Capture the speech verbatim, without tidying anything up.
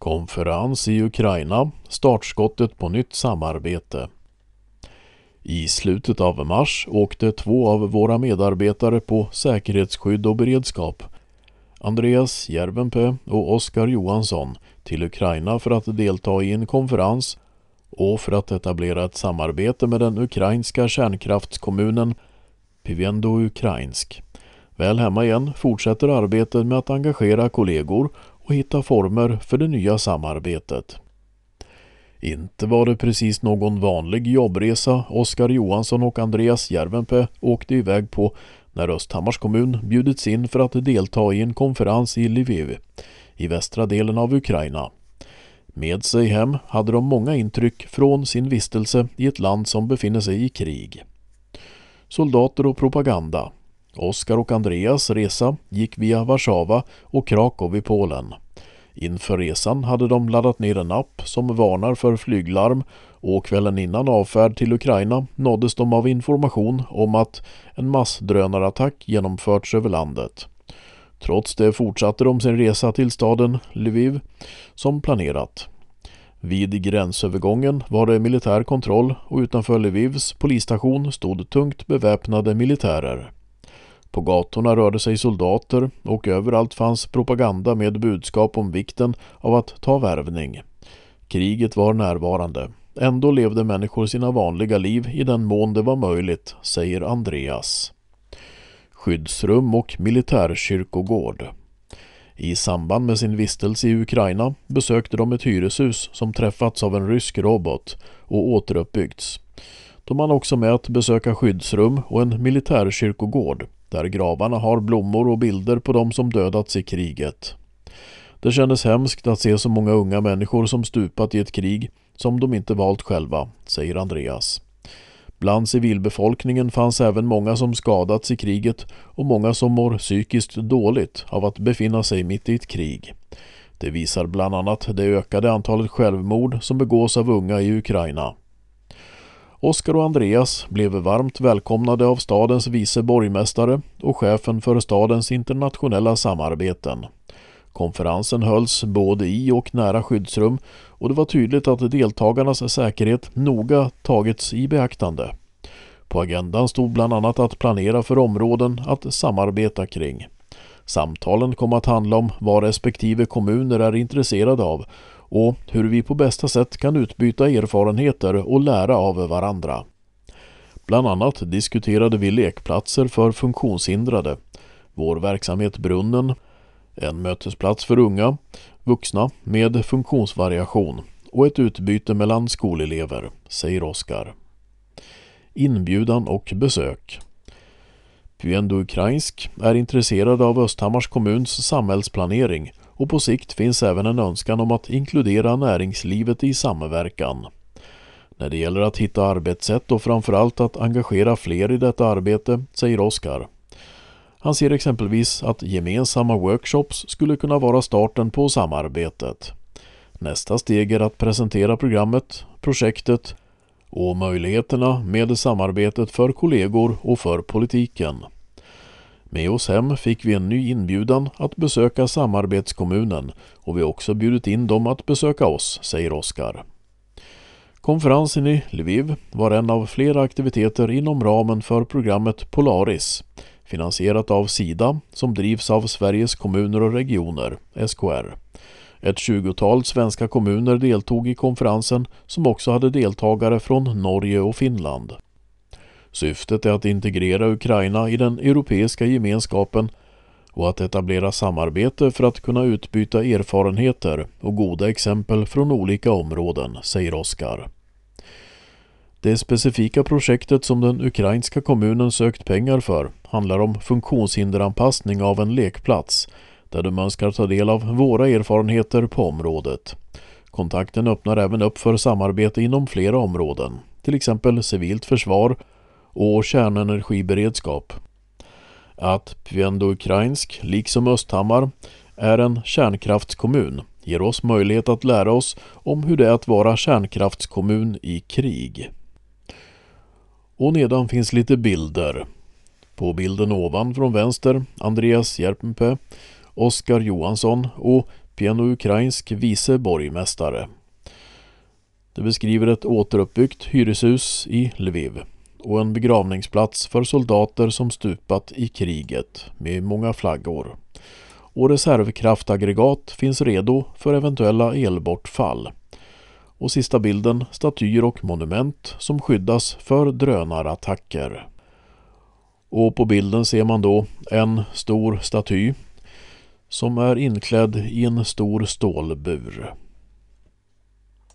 Konferens i Ukraina, startskottet på nytt samarbete. I slutet av mars åkte två av våra medarbetare på säkerhetsskydd och beredskap, Andreas Järvenpää och Oskar Johansson, till Ukraina för att delta i en konferens och för att etablera ett samarbete med den ukrainska kärnkraftskommunen Pevendo-Ukrainsk. Väl hemma igen fortsätter arbetet med att engagera kollegor och hitta former för det nya samarbetet. Inte var det precis någon vanlig jobbresa Oskar Johansson och Andreas Järvenpää åkte iväg på när Östhammars kommun bjudits in för att delta i en konferens i Lviv, i västra delen av Ukraina. Med sig hem hade de många intryck från sin vistelse i ett land som befinner sig i krig. Soldater och propaganda. Oskar och Andreas resa gick via Warszawa och Krakow i Polen. Inför resan hade de laddat ner en app som varnar för flyglarm, och kvällen innan avfärd till Ukraina nåddes de av information om att en massdrönarattack genomförts över landet. Trots det fortsatte de sin resa till staden Lviv som planerat. Vid gränsövergången var det militär kontroll och utanför Lvivs polisstation stod tungt beväpnade militärer. På gatorna rörde sig soldater och överallt fanns propaganda med budskap om vikten av att ta värvning. Kriget var närvarande. Ändå levde människor sina vanliga liv i den mån det var möjligt, säger Andreas. Skyddsrum och militärkyrkogård. I samband med sin vistelse i Ukraina besökte de ett hyreshus som träffats av en rysk robot och återuppbyggts. De hann också med att besöka skyddsrum och en militärkyrkogård där gravarna har blommor och bilder på dem som dödats i kriget. Det kändes hemskt att se så många unga människor som stupat i ett krig som de inte valt själva, säger Andreas. Bland civilbefolkningen fanns även många som skadats i kriget och många som mår psykiskt dåligt av att befinna sig mitt i ett krig. Det visar bland annat det ökade antalet självmord som begås av unga i Ukraina. Oskar och Andreas blev varmt välkomnade av stadens vice borgmästare och chefen för stadens internationella samarbeten. Konferensen hölls både i och nära skyddsrum, och det var tydligt att deltagarnas säkerhet noga tagits i beaktande. På agendan stod bland annat att planera för områden att samarbeta kring. Samtalen kom att handla om vad respektive kommuner är intresserade av och hur vi på bästa sätt kan utbyta erfarenheter och lära av varandra. Bland annat diskuterade vi lekplatser för funktionshindrade, vår verksamhet Brunnen, en mötesplats för unga, vuxna med funktionsvariation och ett utbyte mellan skolelever, säger Oskar. Inbjudan och besök. Pevendo-Ukrainsk är intresserad av Östhammars kommuns samhällsplanering, och på sikt finns även en önskan om att inkludera näringslivet i samverkan. När det gäller att hitta arbetssätt och framförallt att engagera fler i detta arbete, säger Oskar. Han ser exempelvis att gemensamma workshops skulle kunna vara starten på samarbetet. Nästa steg är att presentera programmet, projektet och möjligheterna med samarbetet för kollegor och för politiken. Med oss hem fick vi en ny inbjudan att besöka samarbetskommunen, och vi har också bjudit in dem att besöka oss, säger Oskar. Konferensen i Lviv var en av flera aktiviteter inom ramen för programmet Polaris, finansierat av Sida, som drivs av Sveriges kommuner och regioner, S K R. Ett tjugotal svenska kommuner deltog i konferensen, som också hade deltagare från Norge och Finland. Syftet är att integrera Ukraina i den europeiska gemenskapen och att etablera samarbete för att kunna utbyta erfarenheter och goda exempel från olika områden, säger Oskar. Det specifika projektet som den ukrainska kommunen sökt pengar för handlar om funktionshinderanpassning av en lekplats, där de önskar ta del av våra erfarenheter på området. Kontakten öppnar även upp för samarbete inom flera områden, till exempel civilt försvar och kärnenergiberedskap. Att Pevendo-Ukrainsk, liksom Östhammar, är en kärnkraftskommun ger oss möjlighet att lära oss om hur det är att vara kärnkraftskommun i krig. Och nedan finns lite bilder. På bilden ovan från vänster Andreas Järvenpää, Oskar Johansson och upp i en ukrainsk vice borgmästare. Det beskriver ett återuppbyggt hyreshus i Lviv och en begravningsplats för soldater som stupat i kriget med många flaggor. Och reservkraftaggregat finns redo för eventuella elbortfall. Och sista bilden, statyer och monument som skyddas för drönarattacker. Och på bilden ser man då en stor staty som är inklädd i en stor stålbur.